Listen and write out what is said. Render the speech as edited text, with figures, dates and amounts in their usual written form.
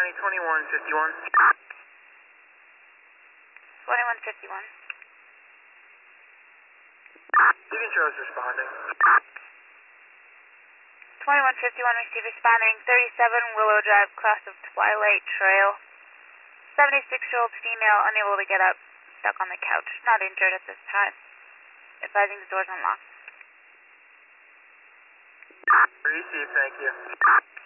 County 2151. 2151. Decontro's responding. 2151, receive responding. 37 Willow Drive, cross of Twilight Trail. 76-year-old female, unable to get up, stuck on the couch, not injured at this time. Advising the doors unlocked. Receive, thank you.